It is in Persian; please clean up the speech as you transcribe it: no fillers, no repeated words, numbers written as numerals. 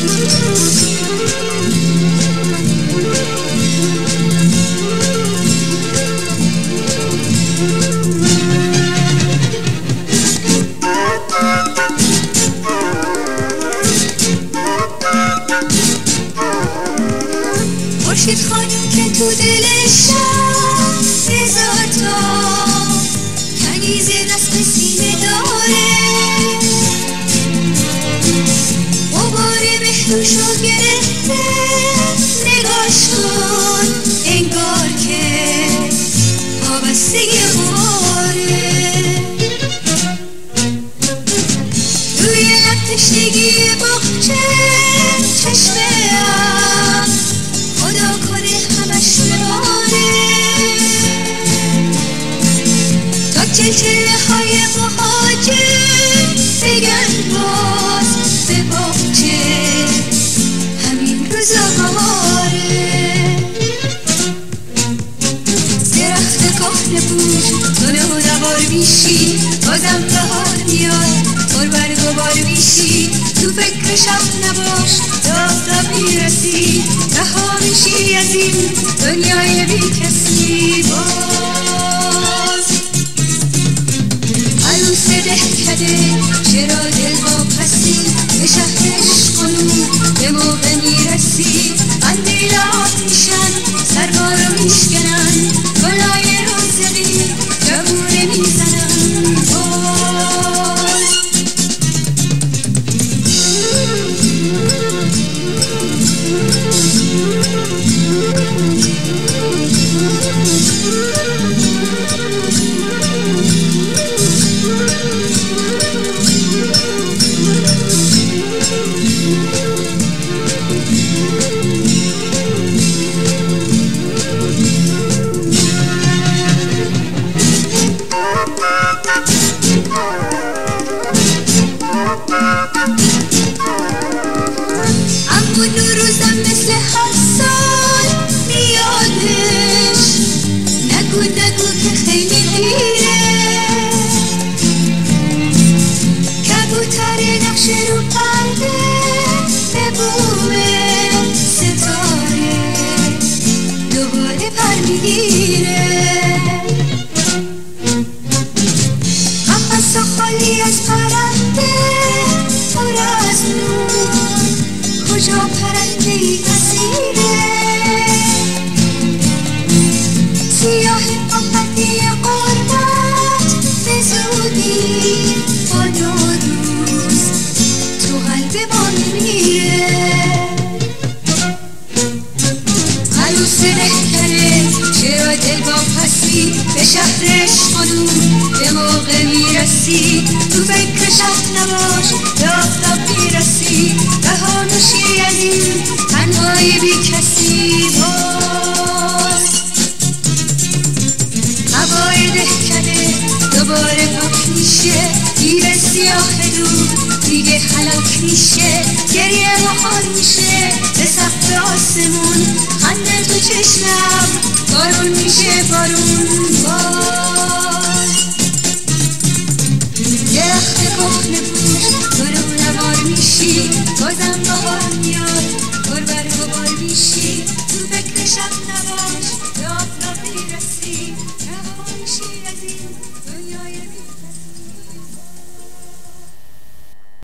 خورشید خانم که تو دلشم هزار تا کنیز نصف سینه داره، غبار مهروشو گرفته نگاش کن انگار که وابسته غباره، روی لب تشنگی باغچه چشمه‌ام خدا کنه همش بباره، تا چلچله های مهاجر بگن باز به باغچه همین روزگاره، درخت کهنه بود تو نوار میشی بازم بهار میاد پر برگ و بار میشی، تو فکر شب نباش تا آفتاب میرسی رها میشی از این دنیای بی کسی. باز عروس دهکده چرا دل واپسی به شهر عشقونو به موقع میرسی، قندیلات میشن سربارو میشکنن گلای روزقی جمونه میزنن. اما نوروزم مثل هر سال میادش، نگو که خیلی دیره، کبوتر نقش رو پرده به بوم ستاره دوباره پر میگیره، قفص خالی از پرنده پر از نور کجا پرنده ای اسیره، سیاه قفتی قربت به زودی با نوروز تو قلب ما میمیره، عروس دهکده چرا دل واپسی به شهر عشقونو به موقع میرسی، تو فکر شب نباش به آفتاب میرسی رها میشی از این تنهای بی کسی. باز هوای دهکده دوباره پاک میشه، دیو سیاه دور دیگه خلاک میشه، گریه بخار میشه به سقف آسمون، خنده تو چشمم بارون میشه بارون.